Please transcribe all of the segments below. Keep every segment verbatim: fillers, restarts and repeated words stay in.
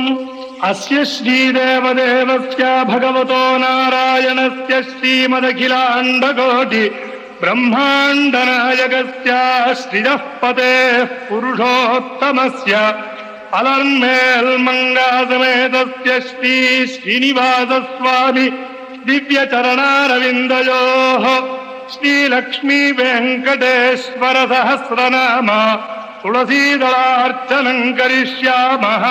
अस्य श्रीदेवदेवस्य भगवतो नारायणस्य श्रीमदखिलाण्डकोटि ब्रह्माण्डनायकस्य श्रियः पतेः पुरुषोत्तमस्य अलर्मेल्मङ्गासमेतस्य श्री श्रीनिवासस्वामी दिव्यचरणारविन्दयोः श्रीलक्ष्मी वेङ्कटेश्वर सहस्रनाम तुलसीदलार्चनं करिष्यामः।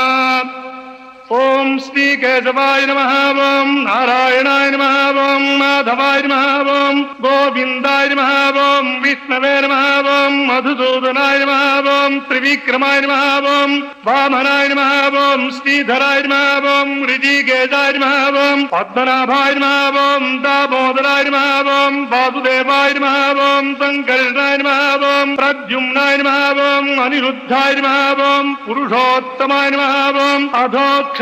ओम श्री केशवाय नमः। ओम नारायणाय नमः। ओम माधवाय नमः। ओम गोविंदाय नमः। ओम विष्णवे नमः। ओम मधुसूदनाय नमः। ओम त्रिविक्रमाय नमः। ओम वामनाय नमः। ओम श्रीधराय नमः। ओम ऋषिकेशाय नमः। ओम पद्मनाभाय नमः। ओम दामोदराय नमः। ओम वासुदेवाय नमः। ओम संकर्षणाय नमः। ओम प्रद्युम्नाय नमः। ओम अनिरुद्धाय नमः। ओम पुरुषोत्तमाय नमः। ओम अधोक्ष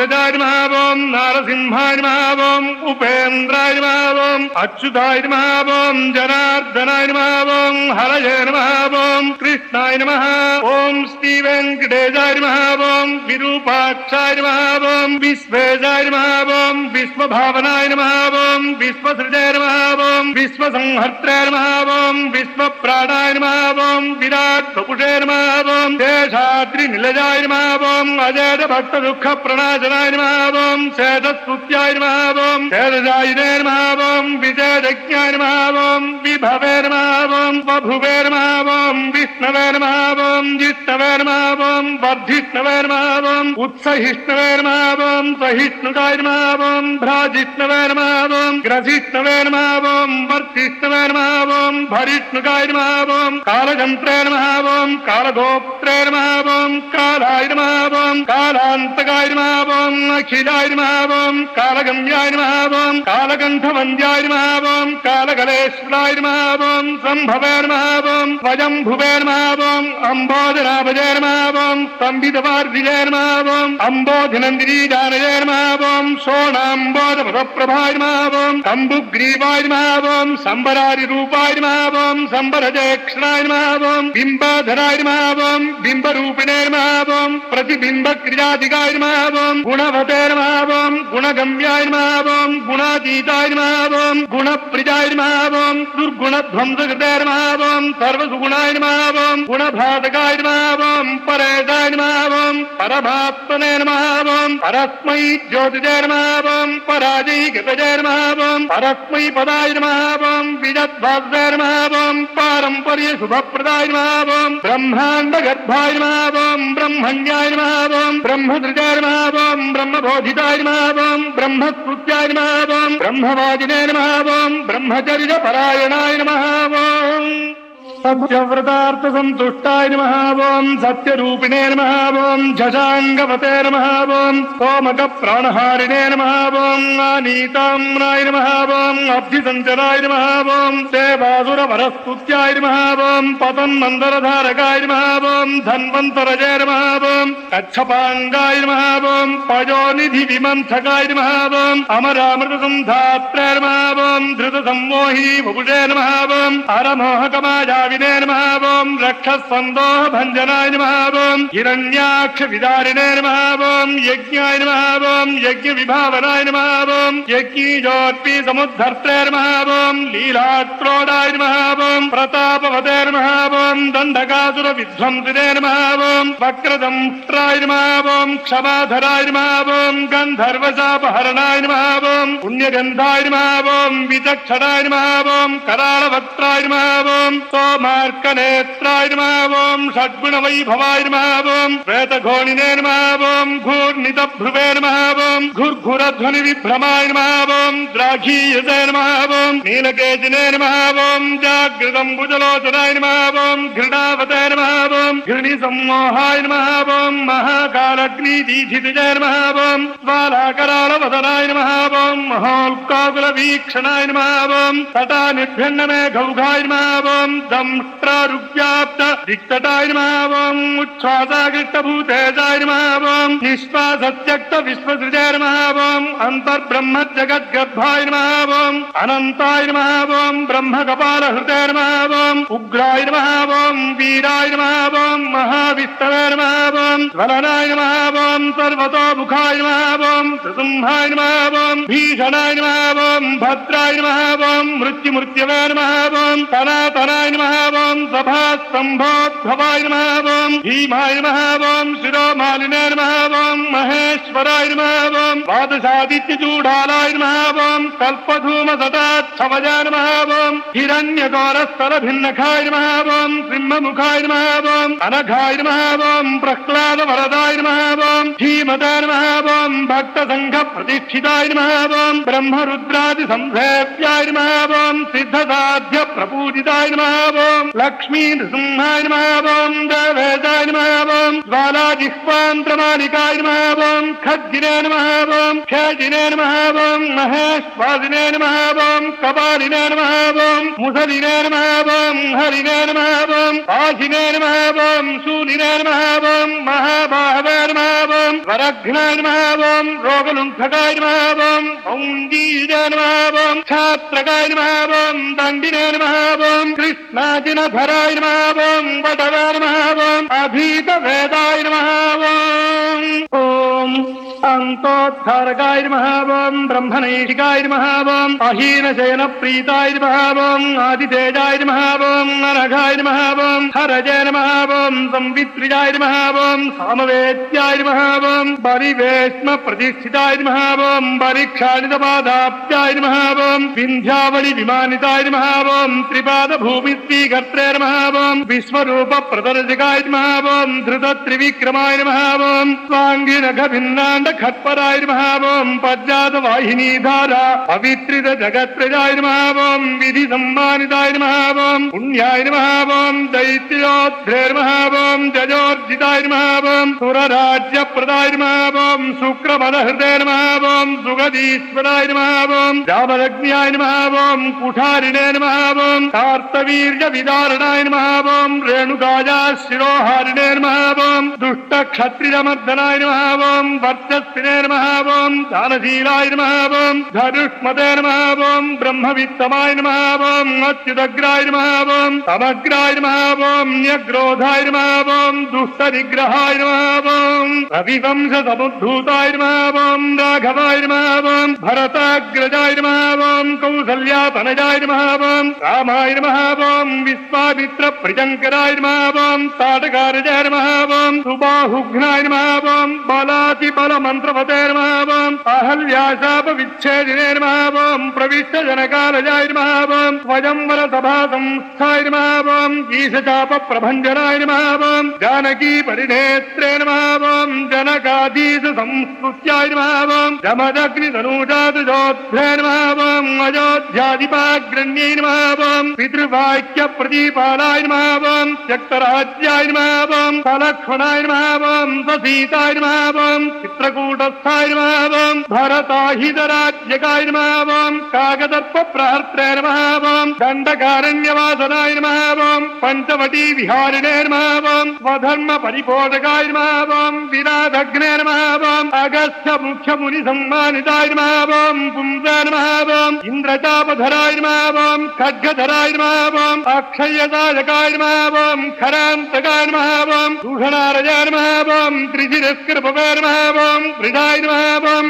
ओम नारसिंहाय नमः। ओम उपेन्द्राय नमः। ओम अच्युताय नमः। ओम जनार्दनाय नमः। ओम हरये नमः। ओम कृष्णाय नमः। ओम श्री वेंकटेशाय नमः। ओम विरूपाक्षाय नमः। ओम विश्वेशाय नमः। ओम विश्वभावनाय नमः। ओम विश्वसृजाय नमः। ओम विश्वसंहर्त्रे नमः। ओम विश्वप्राणाय नमः। ओम विराट वपुषे नमः। ओम शेषाद्रिनिलयाय नमः। ओम अजेत भक्त दुःख प्रणाशनाय नमः। ओम शेषस्तुत्याय नमः। ओम शेषजायिने नमः। ओम विजयज्ञाय नमः। ओम विभवे नमः। ओम बभुवे नमः। ओम विष्णवे नमः। ओम जिष्णवे नमः। ओम वर्धिष्णवे नमः। ओम उत्सहिष्णवे नमः। ओम सहिष्णुताय नमः। ओम भ्राजिष्णवे नमः। ओम ग्रसिष्णवे नमः। ओम वर्धिष्णवे नमः। ओम भरिष्णुकाय नमः। ओम कालगन्त्रे नमः। ओम कालगोप्त्रे नमः। ओम कालाय नमः। ओम कालान्तकाय नमः। ओम अखिलाय नमः। ओम कालगम्याय नमः। ओम कालगन्धवन्द्याय नमः। ओम कालकलेश्वराय नमः। ओम संभवे नमः। ओम स्वयंभुवे नमः। ओम अम्बोधनाभजे नमः। ओम स्तम्भितवार्धिजे नमः। ओम अम्बोधिनन्दिनी जानये नमः। ओम शोणाम्बोधपदप्रभाय नमः। ओम कम्बुग्रीवाय नमः। ओम सम्बरारिरूपाय नमः। ओम सम्बरजेक्षणाय नमः। ओम बिम्बाधराय नमः। ओम बिम्बरूपिणे नमः। ओम प्रतिबिम्बक्रियादिकाय नमः। ओम गुणवते नमः। ओम गुणगम्याय नमः। ओम गुणातीताय नमः। ओम गुणप्रियाय नमः। ओम दुर्गुणध्वंसकृते नमः। ओम सर्वसुगुणाय नमः। ओम गुणभातकाय नमः। ओम परेशाय नमः। ओम परमात्मने नमः। ओम परस्मै ज्योतिजे नमः। ओम पराजयीकृतजे नमः। ओम परस्मै पदाय नमः। ओम विजद्भास्वे नमः। ओम पारम्पर्य शुभप्रदाय नमः। ओम ब्रह्माण्डगर्भाय नमः। ओम ब्रह्मण्याय नमः। ओम ब्रह्मधृजाय नमः। ओम ब्रह्मबोधिताय नमः। ओम ब्रह्मस्तुत्याय नमः। ओम ब्रह्मवादिने नमः। ओम ब्रह्मचर्यपरायणाय नमः। ओम सत्यव्रतार्थ संतुष्टाय नमः। ओम सत्यरूपिणे नमः। ओम झषाङ्गवते नमः। ओम सोमक प्राणहारिणे नमः। ओम आनीताम्राय नमः। ओम अब्धिसञ्चराय नमः। ओम देवासुरवरस्तुत्याय नमः। ओम पतन्मन्दरधारकाय नमः। ओम धन्वन्तरजे नमः। ओम कच्छपाङ्गाय नमः। ओम पयोनिधि विमन्थकाय नमः। ओम अमरामृतसन्धात्रे नमः। ओम धृतसम्मोहिनी वपुषे नमः। ओम अरमोहकमाया विने नमः। ओम रक्षस्सन्दोह भञ्जनाय नमः। ओम हिरण्याक्ष विदारिणे नमः। ओम यज्ञाय नमः। ओम यज्ञ विभावनाय नमः। ओम यज्ञीजोत्पी समुद्धर्त्रे नमः। ओम लीलाक्रोडाय नमः। ओम प्रतापवते नमः। ओम दण्डकासुर विध्वंसिने नमः। ओम वक्रदंष्ट्राय नमः। ओम क्षमाधराय नमः। ओम गन्धर्वशापहरणाय नमः। ओम पुण्यगन्धाय नमः। ओम विचक्षणाय नमः। ओम करालवक्त्राय नमः। ओम सोमार्कनेत्राय नमः। ओम षड्गुणवैभवाय नमः। ओम श्वेतघोणिने नमः। ओम घूर्णितभ्रुवे नमः। ओम घुर्घुरध्वनिविभ्रमाय नमः। ओम द्राघीयसे नमः। ओम नीलकेशिने नमः। ओम जागृतम्बुजलोचनाय नमः। ओम घृणावते नमः। ओम घृणिसम्मोहाय नमः। ओम महाकालग्निदीधितजे नमः। ओम ज्वालाकरालवदनाय नमः। ओम महोल्काकुलवीक्षणाय नमः। ओम तटानिभ्यन्नमेघौघाय नमः। ओम दंष्ट्रारुव्याप्त दिक्तटाय नमः। ओम उच्छ्वासाकृष्टभूतेजाय नमः। ओम निःश्वासत्यक्त विश्वसृजाय नमः। ओम अन्तर्ब्रह्म जगद्ग హిరణ్యగర్భాయ నమః ఓం అనంతాయ నమః ఓం బ్రహ్మకపాల హృదయ నమః ఓం ఉగ్రాయ నమః ఓం వీరాయ నమః ఓం మహావిష్ణవే నమః ఓం జ్వలనాయ నమః ఓం సర్వతోముఖాయ నమః ఓం త్రిశంహాయ నమః ఓం భీషణాయ నమః ఓం భద్రాయ నమః ఓం మృత్యుమృత్యవే నమః ఓం తనాతనాయ నమః ఓం సభాస్తంభోద్భవాయ నమః ఓం భీమాయ నమః ఓం శిరోమాలినే నమః ఓం మహేశ్వరాయ నమః ఓం ద్వాదశాదిత్యచూడాలాయ నమః ఓం కల్పధూమ సదాక్షవజాయ నమః ఓం హిరణ్యగౌరస్థల భిన్నఖాయ నమః ఓం సింహముఖాయ నమః ఓం అనఘాయ నమః ఓం ప్రహ్లాద వరదాయ నమః ఓం ధీమతాయ నమః ఓం భక్త సంఘ ప్రతిష్ఠితాయ నమః ఓం బ్రహ్మరుద్రాది సంసేవ్యాయ నమః ఓం సిద్ధసాధ్య ప్రపూజితాయ నమః ఓం లక్ష్మీ నృసింహాయ నమః ఓం దేవేశాయ నమః ఓం జ్వాలాజిహ్వాంత్రమాలికాయ నమః ఓం ఖడ్గినే నమః ఓం ఖేజినే నమః ఓం మహేశ్వాసినే నమః ఓం కపాలినే నమః ఓం ముసలినే నమః ఓం హరినే నమః ఓం ఆశినే నమః ఓం శూలినే నమః ఓం మహాబాహవే నమః ఓం వరఘ్నాయ నమః ఓం రోగలుంఠకాయ నమః ఓం ఔంజీజే నమః ఓం ఛాత్రకాయ నమః ఓం దండినే నమః ఓం కృష్ణాజినధరాయ నమః ఓం వటవే నమః ఓం అభీత వేదాయ నమః ఓం ఓం అంతోద్ధారకాయ నమః ఓం బ్రహ్మనైషికాయ నమః ఓం అహీనశయన ప్రీతాయ నమః ఓం ఆదితేజాయ నమః ఓం అనఘాయ నమః ఓం హరజే నమః ఓం సంవిత్రిజాయ నమః ఓం సామవేద్యాయ నమః ఓం పరివేష్మ ప్రతిష్ఠితాయ నమః ఓం పరిక్షాళితపాదాబ్జాయ నమః ఓం వింధ్యావళి విమానితాయ నమః ఓం త్రిపాద భూమి శ్రీకర్త్రే నమః ఓం విశ్వరూప ప్రదర్శకాయ నమః ఓం ధృత త్రివిక్రమాయ నమః ఓం స్వాంగినఘ భిన్నాండ ఖట్పరాయ నమః ఓం పద్యాత వాహినీధార పవిత్రిత జగత్ప్రజాయ నమః ఓం విధి సమ్మానితాయ నమః ఓం పుణ్యాయ నమః ఓం దైత్యోద్ధ్రే నమః ఓం జజోర్జితాయ నమః ఓం సురరాజ్యప్రదాయ నమః ఓం శుక్రపద హృదయ నమః ఓం సుగదీశ్వరాయ నమః ఓం రామలగ్న్యాయ నమః ఓం కుఠారిణే నమః ఓం కార్తవీర్య విదారణాయ నమః ఓం రేణుకాయ శిరోహారిణే నమః ఓం దుష్ట క్షత్రియమర్దనాయ నమః ఓం వర్చస్వినే నమః ఓం దానశీలాయ నమః ఓం ధనుష్మతే నమః ఓం బ్రహ్మవిత్తమాయ నమః ఓం అచ్యుతగ్రాయ నమః ఓం సమగ్రాయ నమః ఓం న్యగ్రోధాయ నమః ఓం దుష్ట నిగ్రహాయ నమః ఓం రవివంశ సముద్ధూతాయ నమః ఓం రాఘవాయ నమః ఓం భరతాగ్రజాయ నమః ఓం కౌసల్యాతనజాయ నమః ఓం రామాయ నమః ఓం విశ్వామిత్ర ప్రిజంకరాయ నమః ఓం తాటకారజాయ నమః ఓం సుబాహుఘ్నాయ నమః ఓం బలాతి బల మంత్రవతే నమః ఓం అహల్యాశాప విచ్ఛేదినే నమః ఓం ప్రవిష్ట జనకాలజాయ నమః ఓం స్వయంవర సభా సంస్థాయ నమః ఓం ఈశచాప ప్రభంజనాయ నమః ఓం జానకీ పరిణేత్రే నమః ఓం జనకాధీశ సంస్కృత్యాయ నమః ఓం జమదగ్ని ధనూజాతుజోధ్రే నమః ఓం అయోధ్యాధిపాగ్రణ్యై నమః ఓం పితృవాక్య ప్రదీపాలాయ నమః ఓం త్యక్తరాజ్యాయ నమః ఓం సలక్ష్మణాయ నమః ఓం సీతాయ నమః ఓం చిత్రకూటస్థాయ నమః ఓం భరతాహితరాజ్యకాయ నమః ఓం కాకదర్ప ప్రహర్త్రే నమః ఓం దండకారణ్యవాసనాయ నమః ఓం పంచవటీ విహారిణే నమః ఓం స్వధర్మ పరిపోషకాయ నమః ఓం విరాధగ్నే నమః ఓం అగస్త్య ముఖ్య ముని సమ్మానితాయ నమః ఓం పుంసే నమః ఓం ఇంద్రచాపధరాయ నమః ఓం ఖడ్గధరాయ నమః ఓం అక్షయదాయకాయ నమః ఓం ఖరాంతకాయ నమః ఓం దూషణారజాయ నమః ఓం త్రిశిరస్కృపవే నమః ఓం వృధాయ నమః ఓం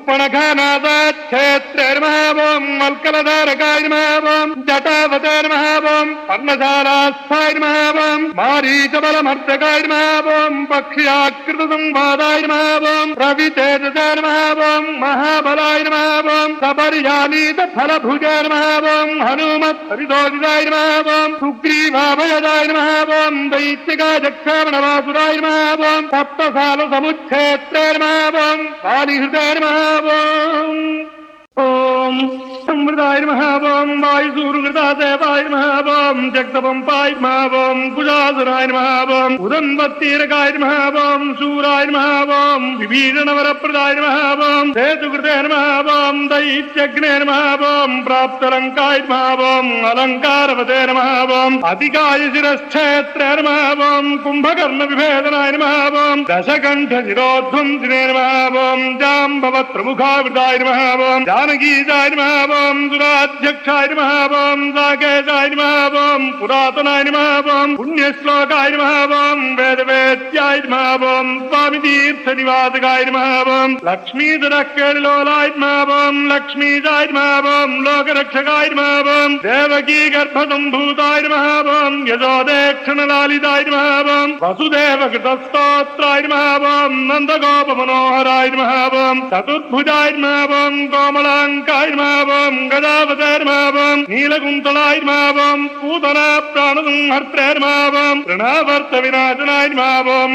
శూర్పణఖానాథక్షేత్రే నమః ఓం వల్కలధారకాయ నమః ఓం జటావతే నమః ఓం పర్ణశాలాస్థాయ నమః ఓం మారీచబలమర్దకాయ నమః ఓం పక్ష్యాకృత సంవాదాయ నమః ఓం రవితేజసాయ నమః ఓం మహాబలాయ నమః ఓం సపరిజానీత ఫలభుజాయ నమః ఓం హనుమత్ పరితోజితాయ నమః ఓం సుగ్రీవాభయదాయ నమః ఓం దైత్యకాజక్షామణవాసురాయ నమః ఓం సప్తసాల సముచ్ఛేత్రే నమః ఓం కాళీహృదయ నమః ఓం ఓం అమృతాయ నమః ఓం వాయుసూరుగృతాదేవాయ నమః ఓం జగదపంపాయ నమః ఓం కుజాసురాయ నమః ఓం ఉదన్వత్తీరకాయ నమః ఓం శూరాయ నమః ఓం విభీషణవరప్రదాయ నమః ఓం సేతుకృతే నమః ఓం దైత్యగ్నే నమః ఓం ప్రాప్తలంకాయ నమః ఓం అలంకారవతే నమః ఓం అతికాయ శిరశ్చేత్రే నమః ఓం కుంభకర్ణ విభేదనాయ నమః ఓం దశకంఠ శిరోధ్వంసినే నమః ఓం జాంబవత్ప్రముఖావృతాయ నమః ఓం జానకీజాయ నమః ఓం దురాధ్యక్షాయ నమః ఓం సాకేశాయ నమః ఓం పురాతనాయ నమః ఓం పుణ్యశ్లోకాయ నమః ఓం వేదవేద్యాయ నమః ఓం స్వామి తీర్థ నివాసకాయ నమః ఓం లక్ష్మీధరకేళిలోలాయ నమః ఓం లక్ష్మీజాయ నమః ఓం లోకరక్షకాయ నమః ఓం దేవకీ గర్భసంభూతాయ నమః ఓం యశోదేక్షణలాలితాయ నమః ఓం వసుదేవ కృతస్తోత్రాయ నమః ఓం నందగోపమనోహరాయ నమః ఓం చతుర్భుజాయ నమః ఓం కోమలాంకాయ నమః ఓం గదావతే నమః ఓం నీలకుంతలాయ నమః ఓం పూతనా ప్రాణసంహర్త్రే నమః ఓం ప్రణావర్త వినాశనాయ నమః ఓం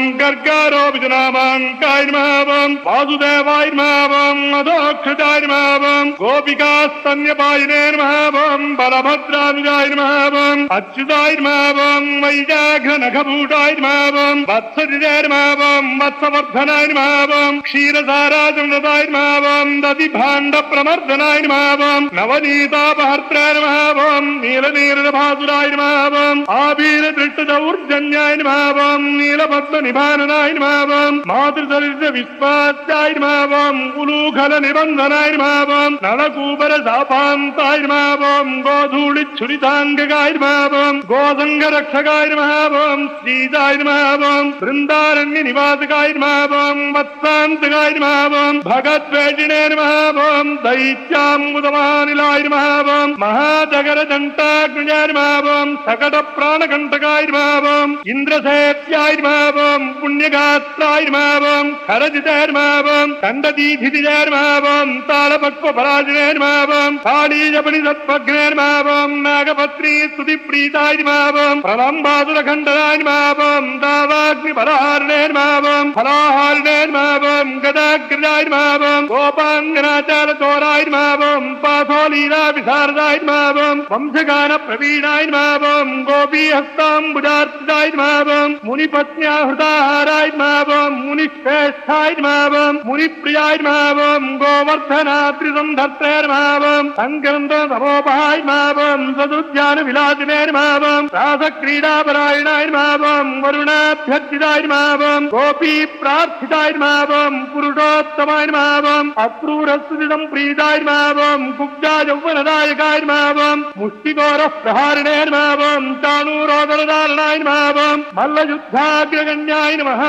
గర్గారోపిజనామాంకాయ నమః ఓం వాసుదేవాయ నమః ఓం అధోక్షజాయ నమః ఓం గోపికాస్తన్యపాయినే నమః ఓం బలభద్రానుజాయ నమః ఓం అచ్యుతాయ నమః ఓం వైజాఘ్రనఖభూషాయ నమః ఓం వత్సజితే నమః ఓం వత్సవర్ధనాయ నమః ఓం క్షీరసారాజమృతాయ నమః ఓం దధిభాండ ప్రమర్దనాయ నమః ఓం నవనీతాపహర్త్రే నమః ఓం నీలనీరభాసురాయ నమః ఓం ఆబీర దృష్టదౌర్జన్యాయ నమః ఓం నీలపద్మ నిభాననాయ నమః ఓం మాతృదరిద్ర విశ్వాస్యాయ నమః ఓం ఉలూఖల నిబంధనాయ నమః ఓం నలకూబర శాపాంతాయ నమః ఓం గోధూళి ఛురితాంగకాయ నమః ఓం గోసంగ రక్షకాయ నమః ఓం శ్రీజాయ నమః ఓం బృందారణ్య నివాసకాయ నమః ఓం వత్సాంతకాయ నమః ఓం భగద్వేషిణే నమః ఓం దైత్యాముదమానిలాయ నమః ఓం మహాజగర దంటాగ్నిజాయ నమః ఓం సకట ప్రాణకంటకాయ నమః ఓం ఇంద్రసేవ్యాయ నమః ఓం పుణ్యగాత్రాయ నమః ఓం ఖరజితాయ నమః ఓం ఖండదీధిజాయ నమః ఓం తాళపక్వ పరాజినే నమః ఓం కాళీజపణి సత్వగ్నే నమః ఓం నాగపత్రి స్తుతి ప్రీతాయ నమః ఓం ప్రలంబాసుర ఖండనాయ నమః ఓం దావాగ్ని పరహారిణే నమః ఓం ఫలాహారిణే నమః ఓం గదాగ్రజాయ నమః ఓం గోపాంగనాచార చోరాయ నమః ఓం పాథోలీలా విశారదాయ నమః ఓం వంశగాన ప్రవీణాయ నమః ఓం గోపీ హస్తాంబుజార్చితాయ నమః ఓం మునిపత్న్యాహృతాహారాయ నమః ఓం మునిశ్రేష్ఠాయ నమః ఓం మునిప్రియాయ నమః ఓం గోవర్ధనాద్రి సంధర్త్రే నమః ఓం సంగ్రంథ సమోపహాయ నమః ఓం సదుద్యాన విలాసినే నమః ఓం రాసక్రీడాపరాయణాయ నమః ఓం వరుణాభ్యర్థితాయ నమః ఓం గోపీ ప్రార్థితాయ నమః ఓం పురుషోత్తమాయ నమః ఓం అక్రూరస్తుతితం ప్రీతాయ నమః ఓం కుబ్జా యౌవనదాయకాయ నమః ఓం ముష్టిఘోర ప్రహారిణే నమః ఓం చాణూరోదరదారణాయ నమః ఓం మల్లయుద్ధాగ్రగణ్యాయ నమః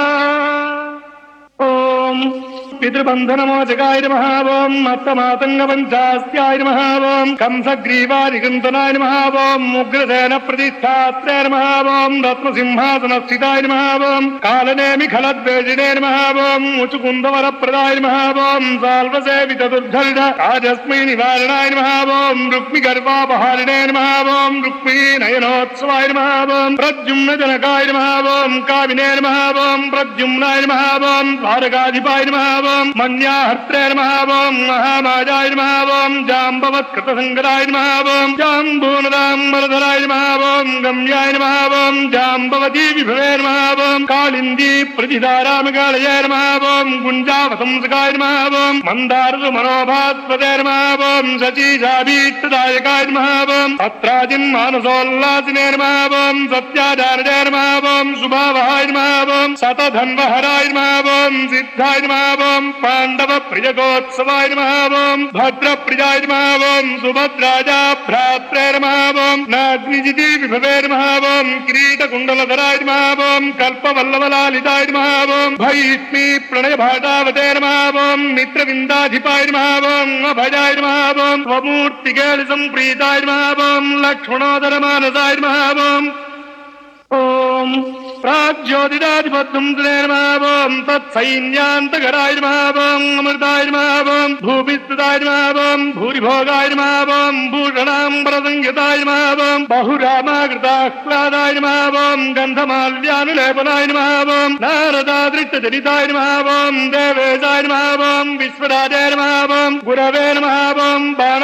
ఓం పితృబంధనమోచకాయ నమః ఓం మత్తమాతంగ పంచాస్యాయ నమః ఓం కంసగ్రీవారికంతనాయ నమః ఓం ఉగ్రసేన ప్రతిష్టాత్రే నమః ఓం రత్నసింహాసనస్థితాయ నమః ఓం కాలనేమి ఖలద్వేషిణే నమః ఓం ముచుకుందవరప్రదాయ నమః ఓం సాల్వసేవిత దుర్ధరిణ రాజస్మై నివారణాయ నమః ఓం రుక్మి గర్వాపహారిణే నమః ఓం రుక్మి నయనోత్సవాయ నమః ఓం ప్రద్యుమ్న జనకాయ నమః ఓం కావినే నమః ఓం ప్రద్యుమ్నాయ నమః ఓం ద్వారకాధిపాయ నమః ఓం మన్యాహర్త్రే నమః ఓం మహామాజాయ నమః ఓం జాంబవత్కృతసంగరాయ నమః ఓం జాంబూనదాంబరధరాయ నమః ఓం గమ్యాయ నమః ఓం జాంబవతీ విభవే నమః ఓం కాళిందీ ప్రతిధారామికాళయే నమః ఓం గుంజావసంసకాయ నమః ఓం మందారసు మనోభాస్పదే నమః ఓం శచీజాభీష్టదాయకాయ నమః ఓం పత్రాజిన్ మానసోల్లాసినే నమః ఓం సత్యాచారజే నమః ఓం శుభావహాయ నమః ఓం శతధన్వహరాయ నమః ఓం సిద్ధాయ నమః ఓం పాండవ ప్రియగోత్సవాయ నమః ఓం భద్ర ప్రియాయ నమః ఓం సుభద్రాజా భ్రాత్రే నమః ఓం నాగ్నిజితి విభవే నమః ఓం కిరీట కుండలధరాయ నమః ఓం కల్పవల్లవలాలితాయ నమః ఓం భైష్మీ ప్రణయ భాటావతే నమః ఓం మిత్రవిందాధిపాయ నమః ఓం అభయాయ నమః ఓం స్వమూర్తికేళి సంప్రీతాయ నమః ఓం లక్ష్మణోదర మానసాయ నమః ఓం ఓం ప్రాజ్యోతిరాధిపత్యంతే నమః ఓం తత్సైన్యాంతకరాయ నమః ఓం అమృతాయ నమః ఓం భూపిస్థితాయ నమః ఓం భూరిభోగాయ నమః ఓం భూషణాంబరసంహితాయ నమః ఓం బహురామాకృతాహ్లాదాయ నమః ఓం గంధమాల్యానులేపనాయ నమః ఓం నారదాదృష్టచరితాయ నమః ఓం దేవేశాయ నమః ఓం విశ్వరాజాయ నమః ఓం గురవే నమః ఓం బాణ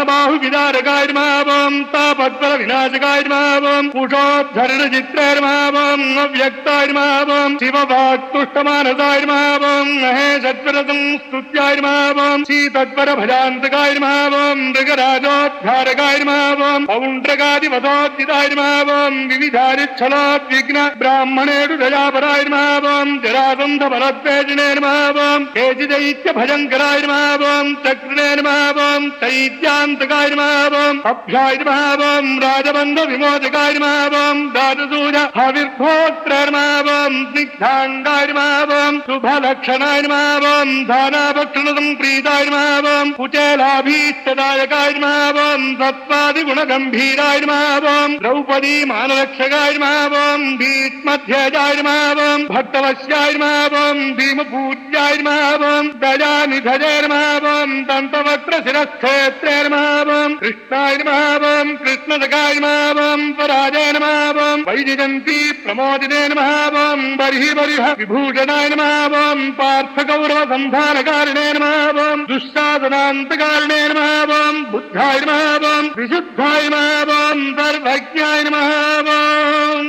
महाबाहु विदारकाय नमः ओम तापत्पर विनाशकाय नमः ओम कुशोद्धरण चित्रेय नमः ओम अव्यक्ताय नमः ओम शिववाक्तुष्टमानसाय नमः ओम महेशत्वरतं स्तुत्याय नमः ओम शीतत्पर भजान्तकाय नमः ओम मृगराजोद्धारकाय नमः ओम पौण्ड्रकादिवतोद्दिताय नमः ओम विविधारिच्छलोद्विग्न ब्राह्मणेषु दयापराय नमः ओम जरासन्ध बलद्वेषिणे नमः ओम केचिदैत्य भयङ्कराय नमः ओम चक्रिणे नमः ओम चैत्यान्तकाय नमः ओम अभ्याय नमः ओम राजबन्ध विमोचकाय नमः ओम राजसूय हविर्भोक्त्राय नमः ओम स्निग्धाङ्गाय नमः ओम शुभलक्षणाय नमः ओम दानाभक्षणं प्रीताय नमः ओम कुचेलाभीष्टदायकाय नमः ओम सत्त्वादिगुणगम्भीराय नमः ओम द्रौपदी मानरक्षकाय नमः ओम भीष्मध्यजाय नमः ओम भक्तवश्याय नमः ओम भीमपूज्याय नमः ओम दयानिधये नमः ओम दन्तवक्त्रशिरश्छेत्रे नमः ओम कृष्णाय नमः ओम कृष्णदकाय नमः ओम पराजय नमः ओम वैजयन्ती प्रमोदिने नमः ओम बर्हि बर्ह विभूषणाय नमः ओम पार्थकौरवसन्धानकारिणे नमः ओम दुःशासनान्तकारिणे नमः ओम बुद्धाय नमः ओम विशुद्धाय नमः ओम सर्वज्ञाय नमः ओम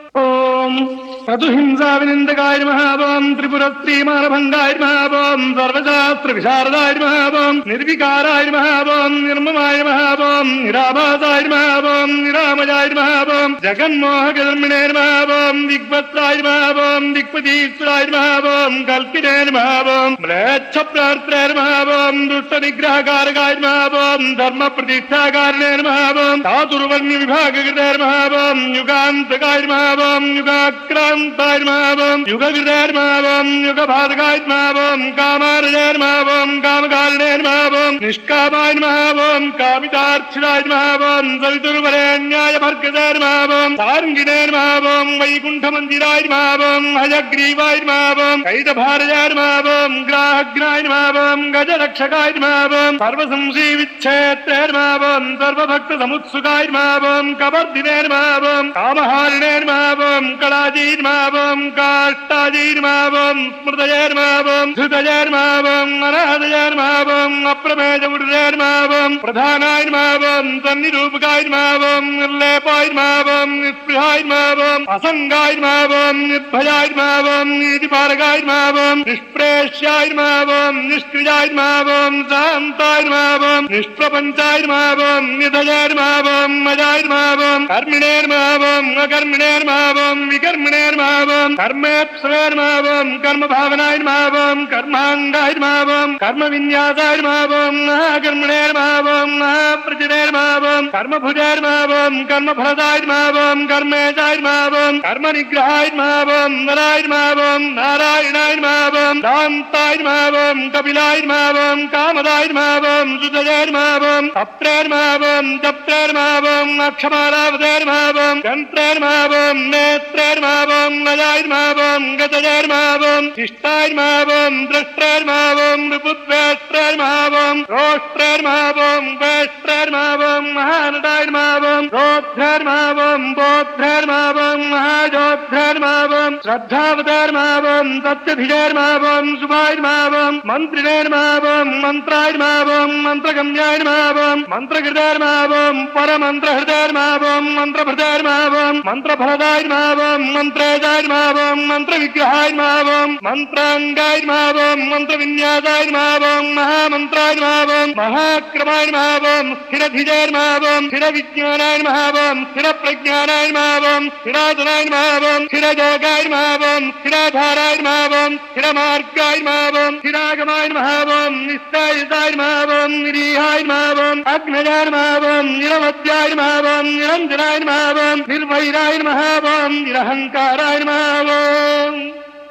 ओम सदुहिंसा विनिन्दकाय नमः ओम त्रिपुरस्त्रीमानभङ्गाय नमः ओम सर्वशास्त्र विशारदाय नमः ओम निर्विकाराय नमः ओम निर्ममाय नमः ओम निराभासाय नमः ओम निरामयाय नमः ओम जगन्मोहकधर्मिणे नमः ओम दिग्वत्साय नमः ओम दिक्पतीश्वराय नमः ओम कल्पिने नमः ओम म्लेच्छप्रार्थे नमः ओम दुष्टनिग्रहकारकाय नमः ओम धर्मप्रतिष्ठाकारिणे नमः ओम चातुर्वर्ण्यविभागकृते नमः ओम युगान्तकाय नमः ओम युगाक्रान्ताय नमः ओम युगकृताय नमः ओम युगभारकाय नमः ओम कामारजाय नमः ओम कामकारिणे नमः ओम निष्कामाय नमः ओम कामितार्थिताय नमः ओम सवितुर्वरेण्याय भर्गजाय नमः ओम सारङ्गिणे नमः ओम वैकुण्ठमन्दिराय नमः ओम हयग्रीवाय नमः ओम कैटभारजाय नमः ओम ग्राहग्नाय नमः ओम गजरक्षकाय नमः ओम सर्वसंशीविच्छेत्रे नमः ओम सर्वभक्तसमुत्सुकाय नमः ओम कवर्धिने नमः ओम कामहारिणे नमः ओम कलाजी नमः ओम काष्ठाजी नमः ओम स्मृतये नमः ओम धृतये नमः ओम अनादये नमः ओम अप्रमेयवुडये नमः ओम प्रधानाय नमः ओम सन्निरूपकाय नमः ओम निर्लेपाय नमः ओम निस्पृहाय नमः ओम असंगाय नमः ओम निर्भयाय नमः ओम नीतिपालकाय नमः ओम निष्प्रेष्याय नमः ओम निष्क्रियाय नमः ओम शान्ताय नमः ओम निष्प्रपञ्चाय नमः ओम निधये नमः ओम मजाय नमः ओम कर्मिणे नमः ओम अकर्मिणे नमः ओम विकर्मिणे नमः ओम कर्मेप्सवे नमः ओम कर्मभावनाय नमः ओम कर्माङ्गाय नमः ओम कर्मविन्यासाय नमः ओम महाकर्मणे नमः ओम महाप्रचिने नमः ओम कर्मभुजे नमः ओम कर्मफलदाय नमः ओम कर्मेशाय नमः ओम कर्मनिग्रहाय नमः ओम नराय नमः ओम नारायणाय नमः ओम दान्ताय नमः ओम कपिलाय नमः ओम कामदाय नमः ओम सुतये नमः ओम तप्त्रे नमः ओम जप्त्रे नमः ओम अक्षमालावते नमः ओम गन्त्रे नमः ओम नेत्रे नमः ओम नजाय नमः ओम गतये नमः ओम शिष्टाय नमः ओम द्रष्ट्रे नमः ओम रिपुद्वेष्ट्रे नमः ओम रोष्ट्रे नमः ओम वेष्ट्रे नमः ओम महानटाय नमः ओम रोध्रे नमः ओम बोध्रे नमः ओम महाजोध्रे नमः ओम श्रद्धावते नमः ओम सत्यधिजे नमः ओम शुभाय नमः ओम मन्त्रिणे नमः ओम मन्त्राय नमः ओम मन्त्रगम्याय नमः ओम मन्त्रकृते नमः ओम परमन्त्रहृते नमः ओम मन्त्रभृते नमः ओम मन्त्रफलदाय नमः ओम मन्त्रेजाय नमः ओम मन्त्रविग्रहाय नमः ओम मन्त्राङ्गाय नमः ओम मन्त्रविन्यासाय नमः ओम महामन्त्राय नमः ओम महाक्रमाय नमः ओम स्थिरधिजे नमः ओम स्थिरविज्ञानाय नमः ओम स्थिरप्रज्ञानाय नमः ओम स्थिरासनाय नमः ओम स्थिरयोगाय नमः ओम स्थिराधाराय नमः ओम स्थिरमार्गाय नमः ओम स्थिरागमाय नमः ओम निस्तायिताय नमः ओम निरीहाय नमः ओम अग्नयाय नमः ओम निरवध्याय नमः ओम निरञ्जनाय नमः ओम निर्वैराय नमः ओम निरहङ्काराय नमः ओम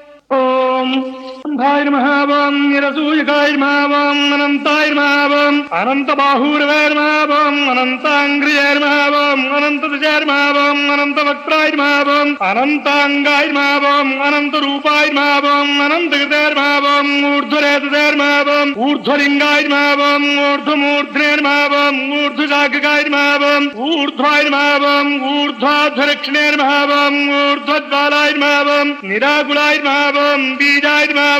ओम अंधाय नमः ओम निरसूयकाय नमः ओम अनंताय नमः ओम अनंतबाहुर्वे नमः ओम अनंतांग्रिये नमः ओम अनंतदुजे नमः ओम अनंतवक्त्राय नमः ओम अनंतांगाय नमः ओम अनंतरूपाय नमः ओम अनंतकृते नमः ओम ऊर्ध्वरेतसे नमः ओम ऊर्ध्वलिंगाय नमः ओम ऊर्ध्वमूर्ध्ने नमः ओम ऊर्ध्वशाखकाय नमः ओम ऊर्ध्वाय नमः ओम ऊर्ध्वाध्वरक्षणे नमः ओम ऊर्ध्वज्वालाय नमः ओम निराकुलाय नमः ओम बीजाय नमः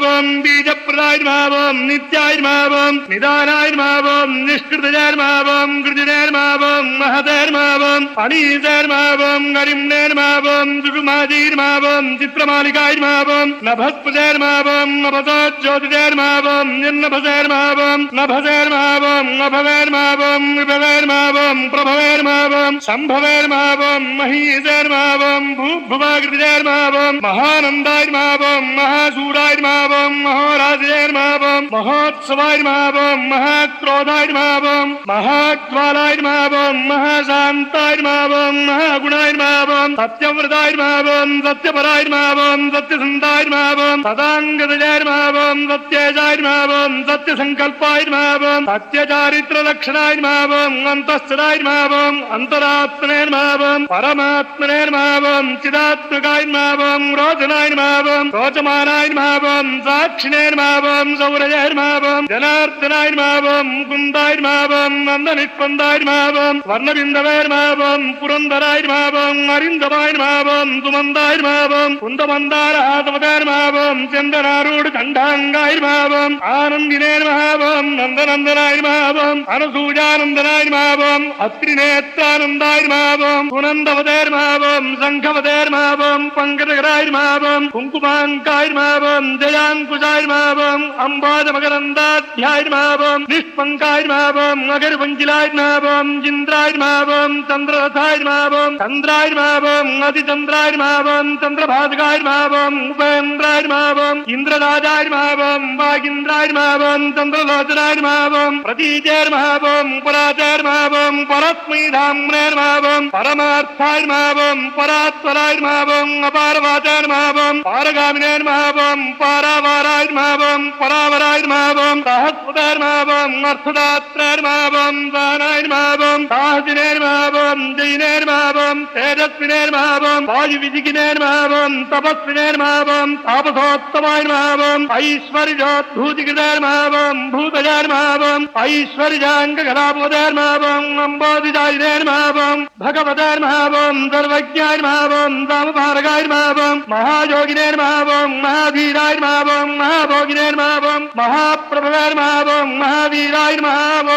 నమః బీజప్రదాయ నమః నిత్యాయ నమః నిదానాయ నమః నిష్కృతజాయ నమః కృతిజాయ నమః మహదాయ నమః అనీజాయ నమః గరిమ్నే నమః దుగుమాజీ నమః చిత్రమాలికాయ నమః నభస్పజాయ నమః నభసజ్యోతిజాయ నమః నిర్నభజాయ నమః నభజాయ నమః నభవే నమః విభవే నమః ప్రభవే నమః సంభవే నమః మహీజాయ నమః భూభువాకృతిజాయ నమః మహానందాయ నమః మహాసూరాయ నమః మహారాజాయ నమః మహోత్సవాయ నమః మహాక్రోధాయ నమః మహాజ్వాలాయ నమః మహాశాంతాయ నమః మహాగుణాయ నమః సత్యవ్రతాయ నమః సత్యపరాయ నమః సత్యసంతాయ నమః సదాంగజాయ నమః సత్యేజాయ నమః సత్యసంకల్పాయ నమః సత్యచారిత్రలక్షణాయ నమః అంతఃస్థాయ నమః అంతరాత్మనే నమః పరమాత్మనే నమః చిదాత్మకాయ నమః రోచనాయ నమః రోచమానాయ నమః సాక్షినే నమః సౌరజాయ నమః జనార్దనాయ నమః ముకుందాయ నమః నందనిష్పందాయ నమః వర్ణబిందవే నమః పురందరాయ నమః అరిందమాయ నమః సుమందాయ నమః కుందమందార హాతవదాయ నమః చందనారూఢ కంఠాంగాయ నమః ఆనందినే నమః నందనందనాయ నమః అనసూయానందనాయ నమః అత్రినేత్రానందాయ నమః సునందవదే నమః శంఖవదే నమః పంకజకరాయ నమః కుంకుమాంకాయ నమః జయాంకుశాయ నమః అంబాజమకరందాధ్యాయ నమః నిష్పంకాయ నమః అగరపంచిలాయ నమః ఇంద్రాయ నమః చంద్రరథాయ నమః చంద్రాయ నమః అతిచంద్రాయ నమః చంద్రభాసకాయ నమః ఉపేంద్రాయ నమః ఇంద్రరాజాయ నమః వాగింద్రాయ నమః చంద్రలోచనాయ నమః ప్రతీజాయ నమః పరాచాయ నమః పరస్మైధామ్నే నమః పరమార్థాయ నమః పరాత్పరాయ నమః అపారవాచాయ నమః పారగామినే నమః పారావారాయ నమః పరావరాయ నమః సహస్రదాయ నమః అర్థదాత్రాయ నమః దానాయ నమః సాహసినే నమః జయినే నమః తేజస్వినే నమః వాయువిజిగినే నమః తపస్వినే నమః తాపసోత్తమాయ నమః ఐశ్వర్యోద్భూతికృతాయ నమః భూతజాయ నమః ఐశ్వర్యాంగకలాపోదాయ నమః అంబోధిజాయనే నమః భగవదాయ నమః సర్వజ్ఞాయ నమః సామపారకాయ నమః మహాయోగినే నమః మహాధీరాయ నమః మహాభోగినే నమః మహాప్రభవే నమః మహావీరాయ నమః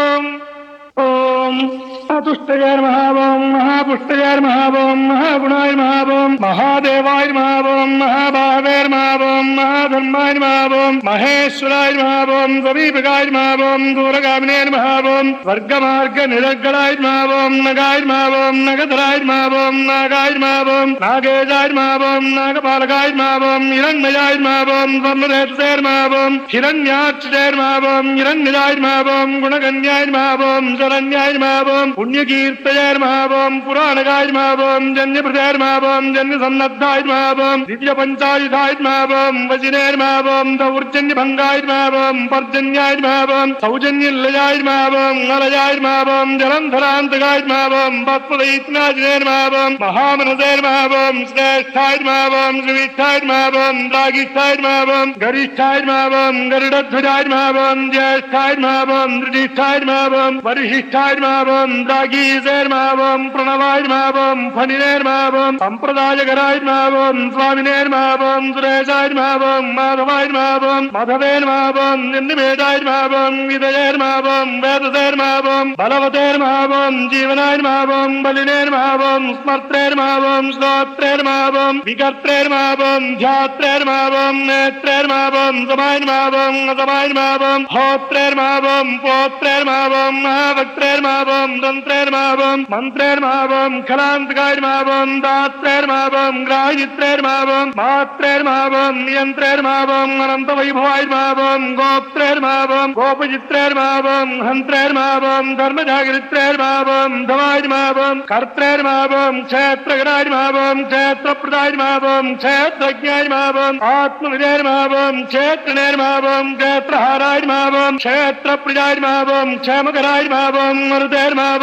ఓం చతుష్టయాయ నమః మహాపుష్టయాయ నమః మహాగుణాయ నమః మహాదేవాయ నమః మహాభావే నమః మహాధర్మాయ నమః మహేశ్వరాయ నమః సమీపకాయ నమః దూరగామినే నమః స్వర్గమార్గ నిరర్గళాయ నమః నగాయ నమః నగధరాయ నమః నాగాయ నమః నాగేశాయ నమః నాగపాలకాయ నమః హిరణ్మయాయ నమః స్వర్ణనేత్రాయ నమః హిరణ్యాక్షాయ నమః హిరణ్యజాయ నమః గుణగణ్యాయ నమః శరణ్యాయ నమః పుణ్యకీర్తయాయ నమః పురాణగాయ నమః జన్యప్రదాయ నమః జన్యసన్నద్ధాయ నమః ద్వితీయ పంచాయుధాయ నమః వజినే నమః దౌర్జన్యభంగాయ నమః పర్జన్యాయ నమః సౌజన్యలయాయ నమః అలయాయ నమః జలంధరాంతకాయ నమః భస్మదైత్నాజినే నమః మహామనసే నమః శ్రేష్ఠాయ నమః శ్రీష్ఠాయ నమః రాగిష్ఠాయ నమః గరిష్ఠాయ నమః గరుడధ్వజాయ నమః జ్యేష్ఠాయ నమః ధృతిష్ఠాయ నమః వరిష్ఠాయ నమః రాగీశేర్ నమః ప్రణవాయ నమః ఫణినేర్ నమః సంప్రదాయకరాయ నమః స్వామినేర్ నమః సురేశాయ నమః మాధవాయ నమః మాధవేర్ నమః నిర్నిమేషాయ నమః విదయేర్ నమః వేదసేర్ నమః బలవతేర్ నమః జీవనాయ నమః బలినేర్ నమః స్మర్త్రేర్ నమః శ్రోత్రేర్ నమః వికర్త్రేర్ నమః ధ్యాత్రేర్ నమః నేత్రేర్ నమః సమాయ నమః అసమాయ నమః హోత్రేర్ నమః పోత్రేర్ నమః మహావక్త్రేర్ నమః తంత్రేర్ నమః మంత్రేర్ నమః ఖలాంతకాయ నమః దాత్రేర్ నమః గ్రాహిత్రేర్ నమః మాత్రేర్ నమః నియంత్రేర్ నమః అనంత వైభవాయ నమః గోప్త్రేర్ నమః గోపచిత్రేర్ నమః హంత్రేర్ నమః ధర్మజాగరిత్రేర్ నమః ధవాయ నమః కర్త్రేర్ నమః క్షేత్రగరాయ నమః క్షేత్రప్రదాయ నమః క్షేత్రజ్ఞాయ నమః ఆత్మవిజయ నమః క్షేత్రనేర్ నమః క్షేత్రహారాయ నమః క్షేత్రప్రియాయ నమః క్షేమకరాయ నమః మరుదేర్ నమః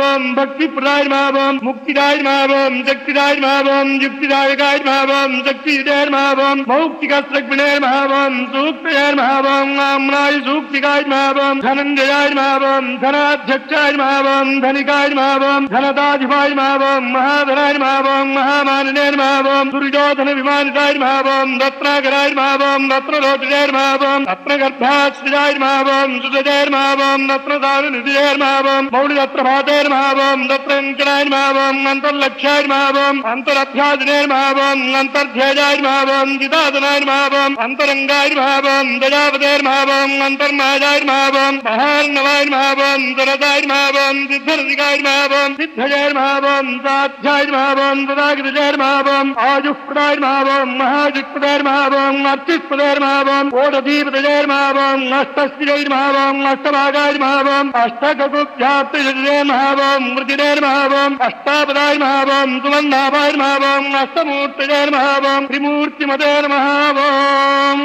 మహావం భక్తి ప్రదాయ మహావం ముక్తిదాయ మహావం శక్తిదాయ మహావం యుక్తిదాయకాయ మహావం శక్తిదాయ మహావం మౌక్తికస్త్రగ్విణే మహావం సూక్తయ మహావం ఆమ్నాయ సూక్తికాయ మహావం ధనంజయాయ మహావం ధనాధ్యక్షాయ మహావం ధనికాయ మహావం ధనదాధిపాయ మహావం మహాధనాయ మహావం మహామానినే మహావం దుర్యోధన విమానితాయ మహావం రత్నాకరాయ మహావం రత్నలోచనాయ మహావం రత్నగర్భాశ్రియాయ మహావం సుజయాయ మహావం రత్నదాన నిధియాయ మహావం మౌళిరత్నభాతాయ మహావం రత్నంకణాయ మహావం అంతర్లక్ష్యాయ మహావం అంతరభ్యాజనాయ మహావం అంతర్ధ్యేయాయ మహావం జిదాదనాయ మహావం అంతరంగాయ మహావం దయావతాయ మహావం అంతర్మాయాయ మహావం మహార్ణవాయ మహావం దరదాయ మహావం సిద్ధరసికాయ మహావం సిద్ధయాయ మహావం సాధ్యాయ మహావం తదాగతిజాయ మహావం ఆయుష్ప్రదాయ మహావం మహాయుష్ప్రదాయ మహావం అర్చిష్ప్రదాయ మహావం ఓడధీపతయాయ మహావం అష్టశ్రీయ మహావం అష్టభాగాయ మహావం అష్టగగుభ్యాప్తిజాయ మహావం మృతిజాయ మహావం అష్టాపదాయ మహావం సువర్ణాభాయ మహావం అష్టమూర్తిజాయ మహావం త్రిమూర్తిమదాయ మహావం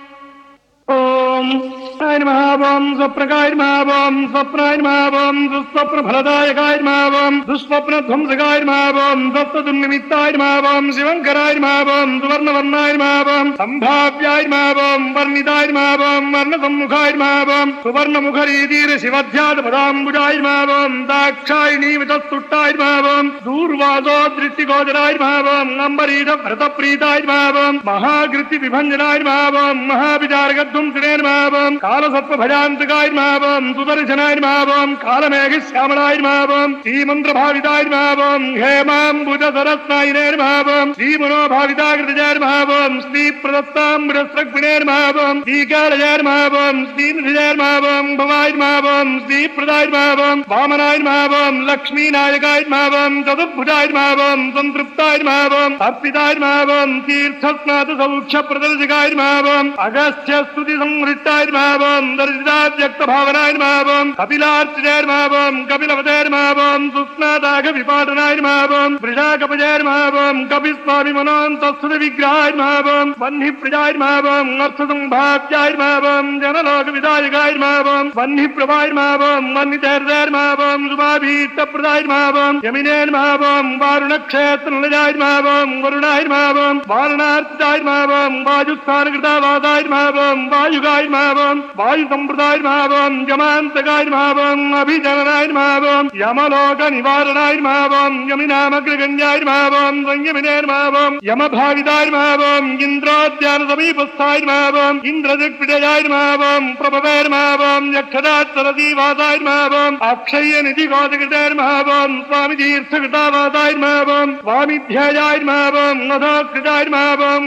ఓం మహావం స్వప్నకాయ మహావం స్వప్నాయ మహావం దుస్వప్న ఫలదాయకాయ మహావం దుస్వప్న ధ్వంసకాయ మహావం దత్తదున్నిమిత్తాయ మహావం శివంకరాయ మహావం సువర్ణవర్ణాయ మహావం సంభావ్యాయ మహావం వర్ణితాయ మహావం వర్ణ సమ్ముఖాయ మహావం సువర్ణముఖరీతీర శివధ్యాత పదాంబుజాయ మహావం దాక్షాయణీ వితస్తుట్టాయ మహావం దూర్వాసో దృష్టిగోచరాయ మహావం అంబరీష వ్రతప్రీతాయ మహావం మహాకృతి విభంజనాయ మహావం మహావిచారగధ్వంసినే మహావం కాలసత్వ భజాంతకాయ మహావం సుదర్శనాయ మహావం కాలమేఘ శ్యామలాయ మహావం శ్రీమంత్రభావితాయ మహావం హేమాంబుజ సరస్నాయనే మహావం శ్రీమనోభావితాకృతజాయ మహావం శ్రీ ప్రదత్తాంబుజస్రగ్విణే మహావం శ్రీకాళజాయ మహావం శ్రీనిధిజాయ మహావం భవాయ మహావం శ్రీప్రదాయ మహావం వామనాయ మహావం లక్ష్మీనాయకాయ మహావం చతుర్భుజాయ మహావం సంతృప్తాయ మహావం అర్పితాయ మహావం తీర్థస్నాత సౌఖ్య ప్రదర్శకాయ మహావం అగస్త్య స్తుతి సంహృష్టాయ మహావం దర్శితావ్యక్త భావనాయ మహావం కపిలార్చనాయ మహావం కపిలవతాయ మహావం సుస్నాదాఘ విపాటనాయ మహావం వృషాకపజాయ మహావం కపిస్వామి మనోంతస్తుత విగ్రహాయ మహావం వహ్ని ప్రజాయ మహావం అర్థ సంభావ్యాయ మహావం జనలోక విదాయకాయ మహావం వహ్ని ప్రభాయ మహావం వహ్నితేర్దాయ మహావం శుభాభీష్ట ప్రదాయ మహావం యమినే మహావం వారుణ క్షేత్ర నిలయాయ మహావం వరుణాయ మహావం వారణార్చితాయ మహావం వాయుస్థానకృతావాదాయ మహావం వాయుగాయ మహావం వాయు సంప్రదాయ మహావం యమాంతకాయ మహావం అభిజననాయ మహావం యమలోక నివారణాయ మహావం యమినామగ్రగణ్యాయ మహావం సంయమినే మహావం యమభావితాయ మహావం ఇంద్రోద్యాన సమీపస్థాయ మహావం ఇంద్రదిగ్విజయాయ మహావం ప్రభవేర్ మహావం యక్షదాత్సరదీవాదాయ మహావం అక్షయ నిధి గోదకృతాయ మహావం స్వామి తీర్థకృతావాదాయ మహావం స్వామిధ్యాయాయ మహావం మధోకృతాయ మహావం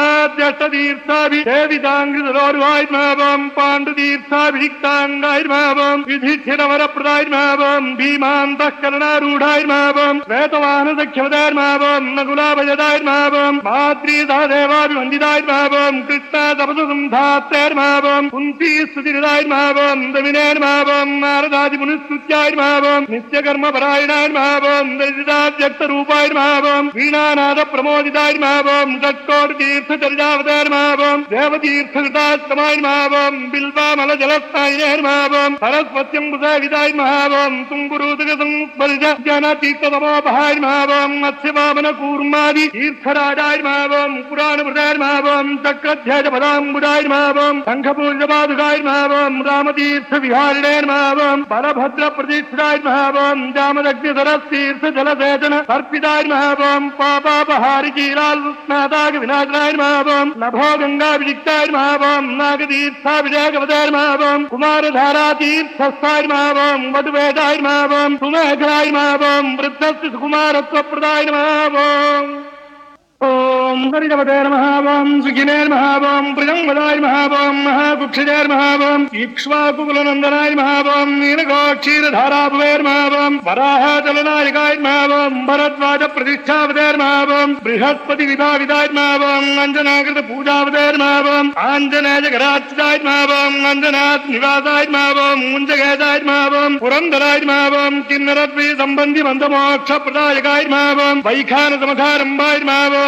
వరాధ్యష్టతీర్థాభిషేవితాంగ్రిధరోర్వాయ మహావం పాండుతీర్థాభిషిక్తాంగాయ మహావం యుధిష్ఠిరవరప్రదాయ మహావం భీమాంతఃకరణారూఢాయ మహావం శ్వేతవాహన సఖ్యవదాయ మహావం నకులాభయదాయ మహావం మాద్రీదాదేవాభివందితాయ మహావం కృష్ణా తపసు సంధాత్తాయ మహావం కుంతీ స్తుతిదాయ మహావం దమినే మహావం నారదాది మునిస్తుత్యాయ మహావం నిత్యకర్మ పరాయణాయ మహావం దర్శితావ్యక్త రూపాయ మహావం వీణానాద ప్రమోదితాయ మహావం షట్కోటి తీర్థచర్యావతాయ మహావం దేవతీర్థకృతాశ్రమాయ మహావం బిల్వామల జలస్థాయినే మహావం సరస్వత్యంబుధావిదాయ మహావం తుంగురూతక సంస్పర్శ జన తీర్థతమోపహాయ మహావం మత్స్యవామన కూర్మాది తీర్థరాజాయ మహావం పురాణమృతాయ మహావం చక్రధ్యజ పదాంబుజాయ మహావం శంఖపూజపాదుకాయ మహావం రామతీర్థ విహారిణే మహావం బలభద్ర ప్రతిష్ఠాయ మహావం జామదగ్ని సరస్తీర్థ జలసేచన అర్పితాయ మహావం పాపాపహారి చీరాల్స్నాదాగ వినాశనాయ మహావం నభో గంగాభిషిక్తాయ మహావం నాగతీర్థాభిషేకవతాయ మహావం కుమారధారా తీర్థస్థాయ మహావం వధువేదాయ మహావం సుమేఘాయ మహావం వృద్ధస్య సుకుమారత్వ ప్రదాయ మహావం ఓం హరిజవతే మహావం సుఖినే మహావం ప్రజంవదాయ మహావం మహాకుక్షజే మహావం ఇక్ష్వాకుకులనందనాయ మహావం నీలగోక్షీరధారాభువేర్ మహావం వరాహచలనాయకాయ మహావం భరద్వాజ ప్రతిష్టావతేర్ మహావం బృహస్పతి విభావితాయ మహావం అంజనాకృత పూజావతేర్ మహావం ఆంజనేయ గరాచితాయ మహావం అంజనాథ్ నివాసాయ మహావం ముంజగేదాయ మహావం పురంధరాయ మహావం కిన్నరద్వీ సంబంధి మందమోక్ష ప్రదాయకాయ మహావం వైఖాన సమఖారంభాయ మహావం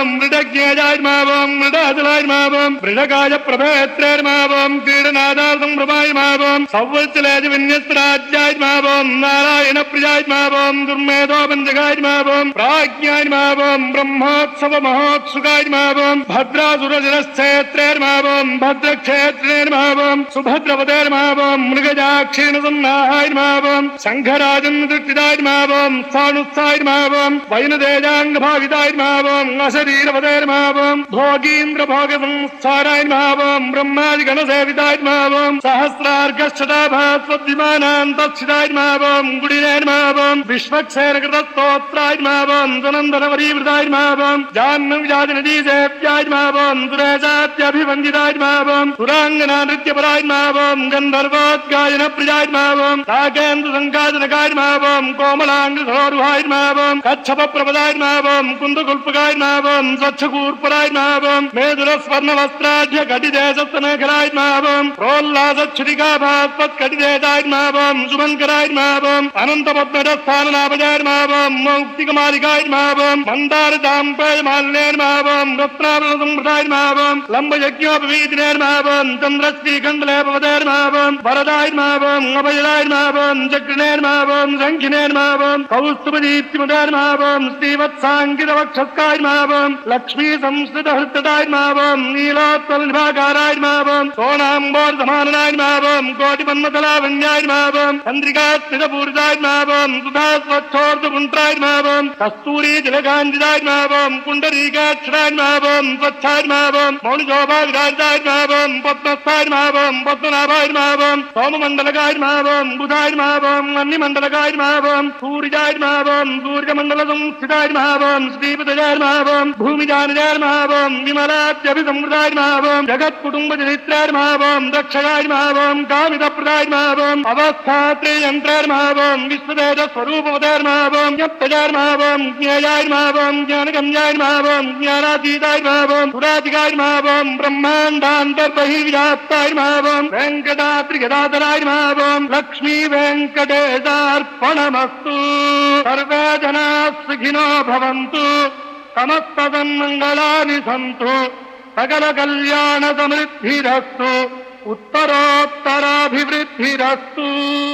మావం మృడజ్ఞేయాయ మావం మృడాచలాయ మావం మృడకాయ ప్రభేత్రే మావం క్రీడనాదార్థం ప్రభాయ మావం సౌవత్సలేజ విన్యస్రాజ్యాయ మావం నారాయణ ప్రియాయ మావం దుర్మేధో పంచగాయ మావం ప్రాజ్ఞాయ మావం బ్రహ్మోత్సవ మహోత్సుకాయ మావం భద్రాసురజనశ్చేత్రే మావం భద్రక్షేత్రే మావం సుభద్రవదే మావం మృగజాక్షీణ సన్నాహాయ మావం శంఖరాజన్ దృష్టిదాయ మావం సానుత్సాయ మావం వైనదేజాంగ భావితాయ మావం అశరీరవదే మావం భోగీంద్ర భోగ సంస్థారాయ మావం బ్రహ్మాది గణ సేవితాయ మావం సహస్రార్ఘష్టదాభాస్వద్విమానాంతస్థితాయ మావం గుడినే మావం విశ్వక్షేణ కృత స్తోత్రాయ మావం సునందన వరీవృతాయ మావం జాహ్నవ జాతి నదీ సేవ్యాయ మావం సురేశాత్యభివందితాయ మావం సురాంగనా నృత్యపరాయ మావం గంధర్వోద్గాయన ప్రియాయ మావం సాకేంద్ర సంకాజనకాయ మావం కోమలాంగ సరోరుహాయ మావం కచ్చప ప్రపదాయ మావం కుందకుల్పకాయ మావం స్వచ్ఛకూర్పరాయ మావం మేధుర స్వర్ణ వస్త్రాఢ్య కటిదేశస్తనకరాయ మావం ప్రోల్లాసచ్ఛురికా భాస్వత్ కటిదేశాయ మావం శుభంకరాయ మావం అనంత పద్మస్థాననాభజాయ మావం మౌక్తికమాలికాయ మావం మందార దాంపేయ మాల్యేన మావం రత్నాభరణ సంప్రదాయ మావం లంబయజ్ఞోపవీతినే మావం చంద్రశ్రీ కండలేపవదేన మావం వరదాయ మావం అభయదాయ మావం చక్రినే మావం శంఖినే మావం కౌస్తుభదీప్తిమదాయ మావం శ్రీవత్సాంకిత వక్షస్కాయ మావం లక్ష్మీ సంస్కృత హృతదాయ మావం నీలోత్పల నిభాకారాయ మావం సోనాంబోర్ సమాననాయ మావం కోటి మన్మతలావణ్యాయ మావం చంద్రికా స్థితపూరితాయ మావం సుధా స్వచ్ఛోర్ధపుంట్రాయ మావం కస్తూరీ జలకాంతిదాయ మావం పుండరీకాక్షరాయ మావం స్వచ్ఛాయ మావం మౌనిశోభావిరాజాయ మావం పద్మస్థాయ మావం పద్మనాభాయ మావం సోమమండలకాయ మావం బుధాయ మావం అన్నిమండలకాయ మావం సూర్యాయ మావం సూర్యమండల సంస్థితాయ మావం శ్రీపదజాయ మావం భూమిజానజాయ మావం విమలాద్యభిసంవృతాయ మావం జగత్కుటుంబ చరిత్రాయ మావం దక్షయాయ మావం కామితప్రదాయ మావం అవస్థాత్రేయంత్రాయ మావం విశ్వదేవ స్వరూపవదాయ మావం జ్ఞప్తజాయ మావం జ్ఞేయాయ మావం జ్ఞానగమ్యాయ మావం జ్ఞానాతీతాయ మావం పురాతికాయ మావం బ్రహ్మాండాంతర్బహిర్వ్యాప్తాయ మావం వెంకటాద్రిగదాధరాయ మావం లక్ష్మీ వెంకటేశార్పణమస్తు సర్వే జనా సుఖినో భవంతు సమస్త సన్మంగళాని సంతు సకల కళ్యాణ సమృద్ధిరస్తు ఉత్తరోత్తరాభివృద్ధిరస్తు.